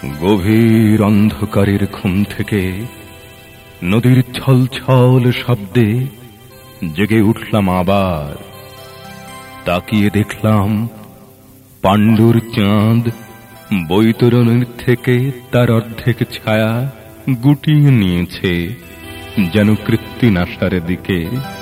গভীর অন্ধকারের ঘুম থেকে নদীর ছলছল শব্দে জেগে উঠলাম আবার। তাকিয়ে দেখলাম পাণ্ডুর চাঁদ বৈতরণীর থেকে তার অর্ধেক ছায়া গুটিয়ে নিয়েছে যেন কৃত্তিনাশার দিকে।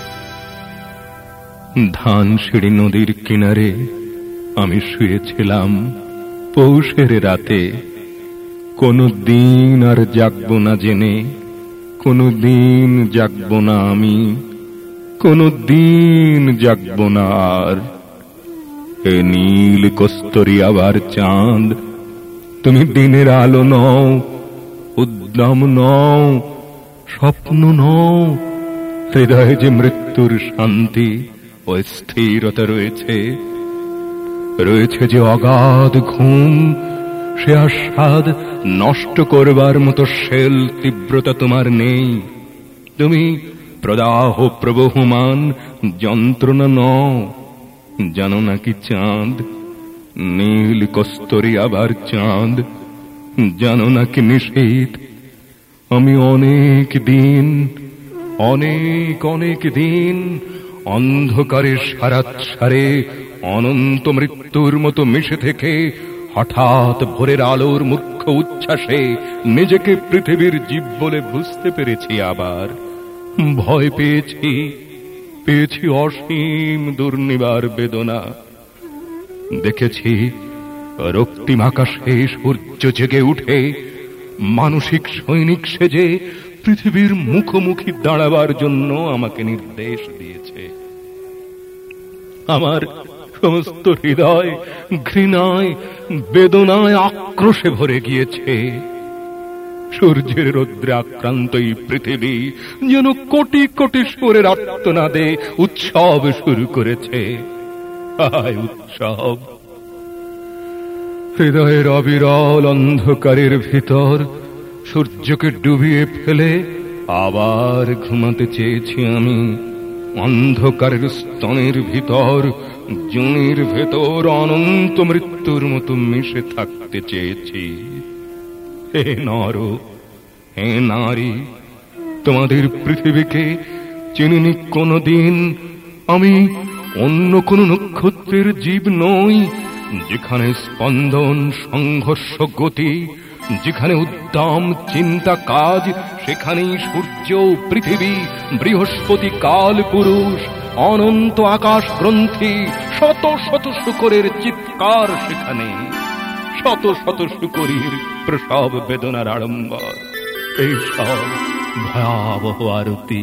ধানসিঁড়ি নদীর কিনারে আমি শুয়েছিলাম পৌষের রাতে। কোনো দিন আর জাগব না জেনে, কোনো দিন জাগব না আমি, কোনো দিন জাগব না আর। এ নীল কস্তরি আবার চাঁদ, তুমি দিনের আলো নও, উদ্দাম নও, স্বপ্ন নও। হৃদয়ে যে মৃত্যুর শান্তি ও স্থিরতা রয়েছে, রয়েছে যে অগাধ ঘুম, সে আস্বাদ নষ্ট করবার মতো শেল তীব্রতা তোমার নেই। তুমি প্রদাহ প্রবহমান যন্ত্রণা নও। জানো নাকি চাঁদ, নীল কস্তরি আবার চাঁদ, জানো নাকি নিশীথ, আমি অনেক দিন অন্ধকারে সারাৎসারে অনন্ত মৃত্যুর মতো মিশে থেকে হঠাৎ ভোরের আলোর মুখ্য উচ্ছ্বাসে নিজেকে পৃথিবীর জীব বলে বুঝতে পেরেছি। আবার ভয় পেয়েছি অসীম দুর্নিবার বেদনা। দেখেছি রক্তিম আকাশে সূর্য জেগে উঠে মানসিক সৈনিক সেজে পৃথিবীর মুখোমুখি দাঁড়াবার জন্য আমাকে নির্দেশ দিয়েছে। আমার সমস্ত হৃদয় ঘৃণায়, বেদনায়, আক্রোশে ভরে গিয়েছে। সূর্যের রৌদ্রে আক্রান্ত এই পৃথিবী যেন কোটি কোটি সুরের আর্তনাদে উৎসব শুরু করেছে। হায় উৎসব! হৃদয়ের অবিরল অন্ধকারের ভিতর সূর্যকে ডুবিয়ে ফেলে আবার ঘুমাতে চেয়েছি আমি। অন্ধকারের স্তনের ভিতর, জুনির ভেতর অনন্ত মৃত্যুর মতো মিশে থাকতে চেয়েছি। হে নর, হে নারী, তোমাদের পৃথিবীকে চিনিনি কোনদিন। আমি অন্য কোন নক্ষত্রের জীব নই, যেখানে স্পন্দন, সংঘর্ষ, গতি, যেখানে উদ্দাম চিন্তা কাজ, সেখানেই সূর্য, পৃথিবী, বৃহস্পতি, কাল পুরুষ, অনন্ত আকাশ গ্রন্থি, শত শত শুকরের চিৎকার সেখানে, শত শত শুকরীর প্রসব বেদনার আড়ম্বর, এই সব ভয়াবহ আরতি।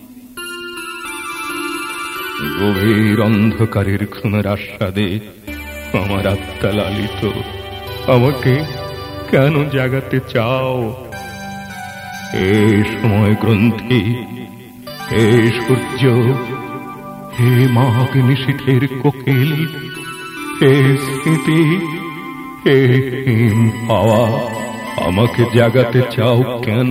গভীর অন্ধকারের ঘুমের আস্বাদে আমার আত্মা লালিত। আমাকে কেন জাগাতে চাও? হে সময় গ্রন্থি, হে সূর্য, হে মাঘ নিশীথের কোকিল, হে স্মৃতি, হে হিম হাওয়া, আমাকে জাগাতে চাও কেন?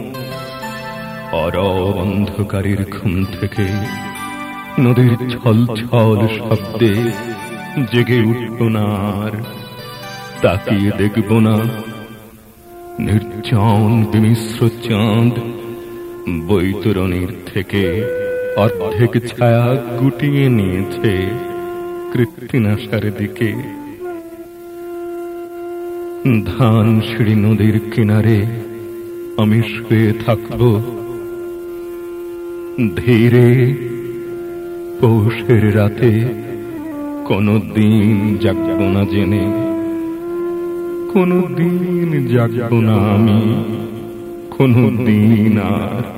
অরব অন্ধকারের ঘুম থেকে নদীর ছল ছল শব্দে জেগে উঠব না আর। তাকিয়ে দেখব না নির্জন বিমিশ্র চাঁদ বৈতরণীর থেকে অর্ধেক ছায়া গুটিয়ে নিয়েছে কৃত্তিনাশার দিকে। ধানসিঁড়ি নদীর কিনারে আমি শুয়ে থাকব ধীরে পৌষের রাতে, কোনো দিন জাগব না জেনে, কোনো দিন জাগব না আমি, কোনো দিন আর।